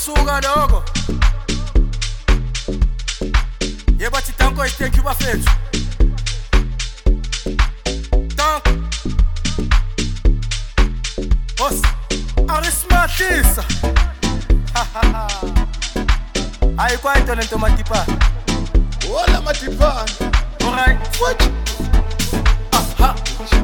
Kuyasuka lokho. Yebo athi tanko thank you bafethu. Tank. Boss, arismahlisa. Hayi kwayinto lento matipa. Hola matipa. Alright. What? Aha.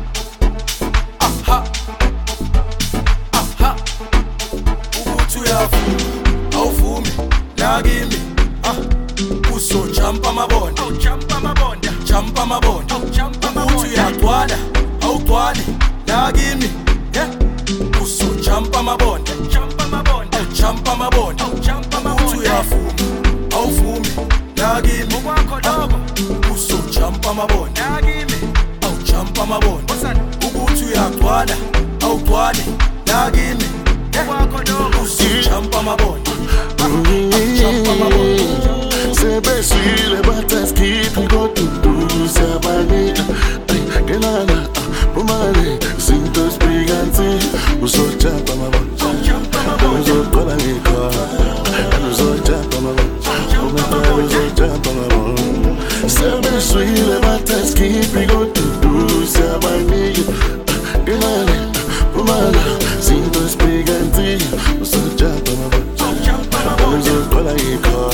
Aha. Aha. Ukuthi uyavuma, awuvumi, la kimi. Uso jump amabonda, jump amabonda, jump amabonda, jump amabonda. Ukuthi uyagcwala, awugcwali, la kimi. Uso jump amabonda, jump amabonda, jump amabonda, jump amabonda. Ukuthi uyavuma, awuvumi, la kimi. Ngokwakho lokho. Uso jump amabonda, la kimi. Jump amabonda. Ukuthi uyagcwala, awugcwali, la kimi. Ngokwakho lokho. Uso jump amabonda. Jump amabonda. Sebesile bataskip go to sabani gelala bomale sinto spiganti usocha pamabonja usokola ngiko usocha pamabonja usocha pamabonja sebesile bataskip go to sabani gelala bomale sinto spiganti usocha pamabonja usokola ngiko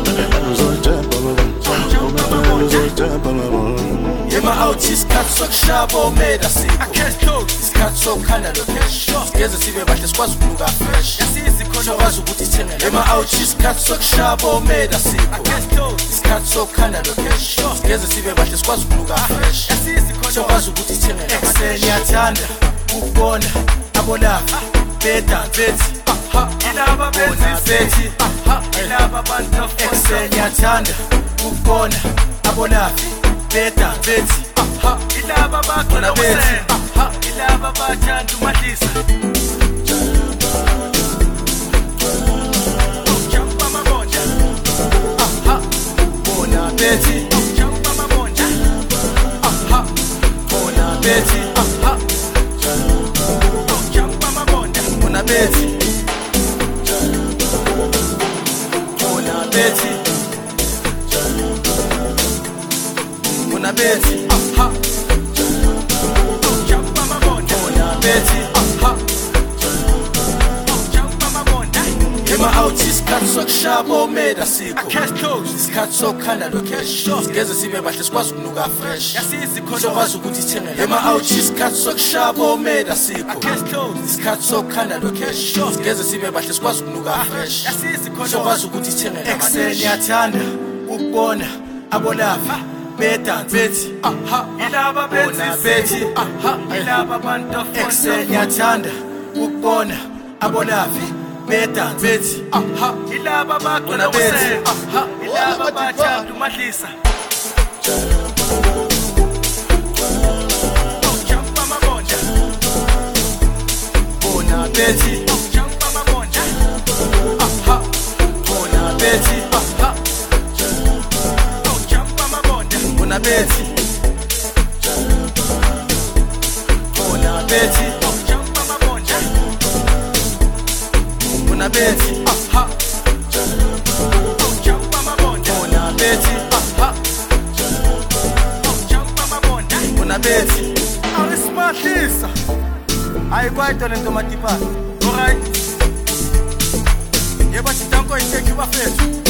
Yema out isikhathi sokushaba omeda sikho. Isikhathi sokukhanda location. Sigeze sibe bahle sikwazi ukuluka fresh. Sikwazi ukuthi ithengele. Yema out isikhathi sokushaba omeda sikho. Isikhathi sokukhanda location. Sigeze sibe bahle sikwazi ukuluka fresh. Sikwazi ukuthi ithengele. Ekseni yathanda ukubona abolafi beda bethi. Ilaba bethi. Ilaba bantu. Ekseni yathanda ukubona abolafi beda bethi. Ilaba bakhona bethi. Ilaba bathanda umahlisa. Jump amabonja. Bona bethi. Jump amabonja. Bona bethi. Jump amabonja. Bona bethi. Bona bethi. Bona bethi. Jump amabonda. Bona bethi. Jump amabonda. Yema out isikhathi sokushaba omeda sikho. Isikhathi sokukhanda location. Sigeze sibe bahle sikwazi ukuluka fresh. Sikwazi ukuthi ithengele. Yema out isikhathi sokushaba omeda sikho. Isikhathi sokukhanda location. Sigeze sibe bahle sikwazi ukuluka fresh. Sikwazi ukuthi ithengele. Ekseni yathanda ukubona abolafi beda bethi. Ilaba bethi. Ilaba bantu. Ekseni yathanda ukubona abolafi beda bethi. Ilaba bakhona bethi. Ilaba bathanda umahlisa. Jump amabonja. Bona bethi. Jump amabonja. Bona bethi. Bona bethi. Bona bethi. Jump amabonja. Bona bethi. Jump amabonja. Bona bethi. Jump amabonja. Bona bethi. Arismahlisa. Hayi kwayinto lento matipa. Alright. Yebo athi tanko thank you bafethu.